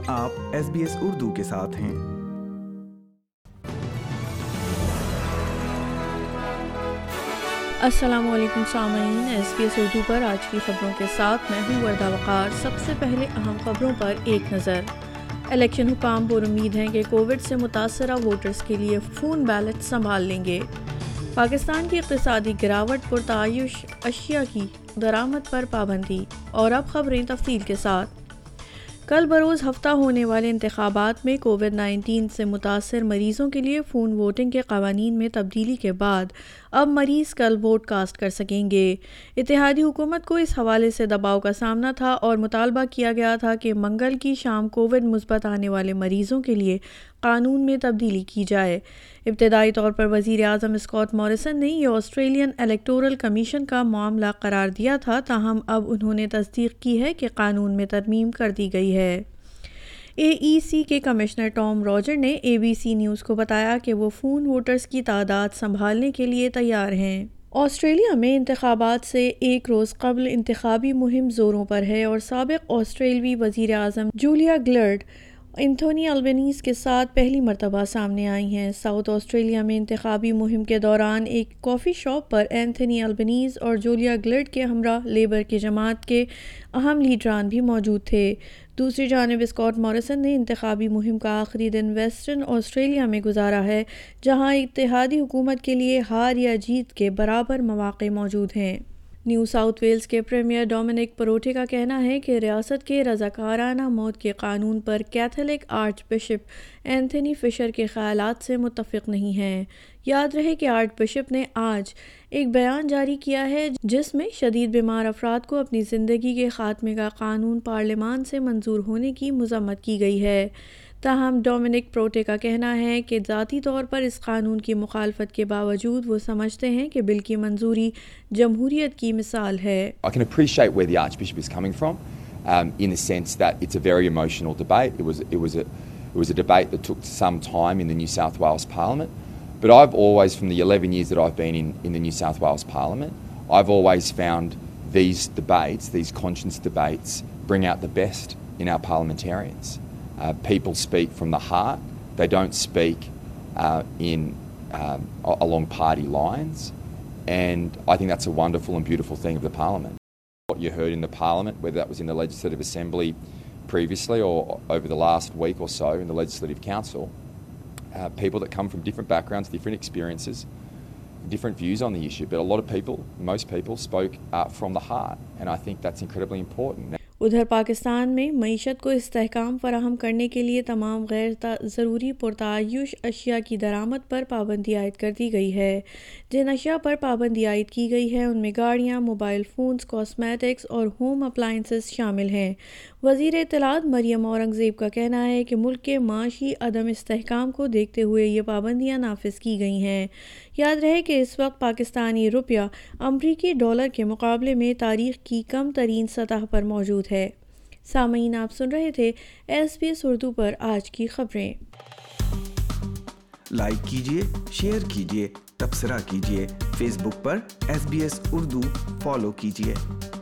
آپ SBS اردو کے ساتھ ہیں۔ السلام علیکم سامعین، SBS اردو پر آج کی خبروں کے ساتھ میں ہوں وردہ وقار۔ سب سے پہلے اہم خبروں پر ایک نظر۔ الیکشن حکام پر امید ہیں کہ کووڈ سے متاثرہ ووٹرز کے لیے فون بیلٹ سنبھال لیں گے۔ پاکستان کی اقتصادی گراوٹ، پرتعیش اشیاء کی درآمد پر پابندی۔ اور اب خبریں تفصیل کے ساتھ۔ کل بروز ہفتہ ہونے والے انتخابات میں کووڈ-19 سے متاثر مریضوں کے لیے فون ووٹنگ کے قوانین میں تبدیلی کے بعد اب مریض کل ووٹ کاسٹ کر سکیں گے۔ اتحادی حکومت کو اس حوالے سے دباؤ کا سامنا تھا اور مطالبہ کیا گیا تھا کہ منگل کی شام کووڈ مثبت آنے والے مریضوں کے لیے قانون میں تبدیلی کی جائے۔ ابتدائی طور پر وزیر اعظم اسکاٹ موریسن نے یہ آسٹریلین الیکٹورل کمیشن کا معاملہ قرار دیا تھا، تاہم اب انہوں نے تصدیق کی ہے کہ قانون میں ترمیم کر دی گئی ہے۔ AEC کے کمشنر ٹام راجر نے ABC نیوز کو بتایا کہ وہ فون ووٹرز کی تعداد سنبھالنے کے لیے تیار ہیں۔ آسٹریلیا میں انتخابات سے ایک روز قبل انتخابی مہم زوروں پر ہے اور سابق آسٹریلوی وزیر اعظم جولیا گلرڈ اینتھونی البنیز کے ساتھ پہلی مرتبہ سامنے آئی ہیں۔ ساؤتھ آسٹریلیا میں انتخابی مہم کے دوران ایک کافی شاپ پر اینتھونی البنیز اور جولیا گلرڈ کے ہمراہ لیبر کی جماعت کے اہم لیڈران بھی موجود تھے۔ دوسری جانب اسکاٹ موریسن نے انتخابی مہم کا آخری دن ویسٹرن آسٹریلیا میں گزارا ہے، جہاں اتحادی حکومت کے لیے ہار یا جیت کے برابر مواقع موجود ہیں۔ نیو ساؤتھ ویلز کے پریمیئر ڈومینک پروٹے کا کہنا ہے کہ ریاست کے رضاکارانہ موت کے قانون پر Catholic archbishop Anthony Fisher کے خیالات سے متفق نہیں ہیں۔ یاد رہے کہ آرچ بشپ نے آج ایک بیان جاری کیا ہے جس میں شدید بیمار افراد کو اپنی زندگی کے خاتمے کا قانون پارلیمان سے منظور ہونے کی مذمت کی گئی ہے۔ تاہم ڈومینک پروٹے کا کہنا ہے کہ ذاتی طور پر اس قانون کی مخالفت کے باوجود وہ سمجھتے ہیں کہ بل کی منظوری جمہوریت کی مثال ہے۔ I can appreciate where the Archbishop is coming from, in the sense that it's a very emotional debate. It was a debate that took some time in the New South Wales Parliament. But I've always, from the 11 years that I've been in the New South Wales Parliament, I've always found these debates, these conscience debates, bring out the best in our parliamentarians. People speak from the heart. They don't speak along party lines. And I think that's a wonderful and beautiful thing of the Parliament. What you heard in the Parliament, whether that was in the Legislative Assembly previously or over the last week or so in the Legislative Council, people that come from different backgrounds, different experiences, different views on the issue, but a lot of people, most people spoke from the heart, and I think that's incredibly important. ادھر پاکستان میں معیشت کو استحکام فراہم کرنے کے لیے تمام غیر ضروری پرتعیش اشیاء کی درآمد پر پابندی عائد کر دی گئی ہے۔ جن اشیاء پر پابندی عائد کی گئی ہے ان میں گاڑیاں، موبائل فونز، کاسمیٹکس اور ہوم اپلائنسز شامل ہیں۔ وزیر اطلاعات مریم اورنگزیب کا کہنا ہے کہ ملک کے معاشی عدم استحکام کو دیکھتے ہوئے یہ پابندیاں نافذ کی گئی ہیں۔ یاد رہے کہ اس وقت پاکستانی روپیہ امریکی ڈالر کے مقابلے میں تاریخ کی کم ترین سطح پر موجود ہے۔ سامعین، آپ سن رہے تھے SBS اردو پر آج کی خبریں۔ لائک کیجیے، شیئر کیجیے، تبصرہ کیجیے، فیس بک پر SBS اردو فالو کیجیے۔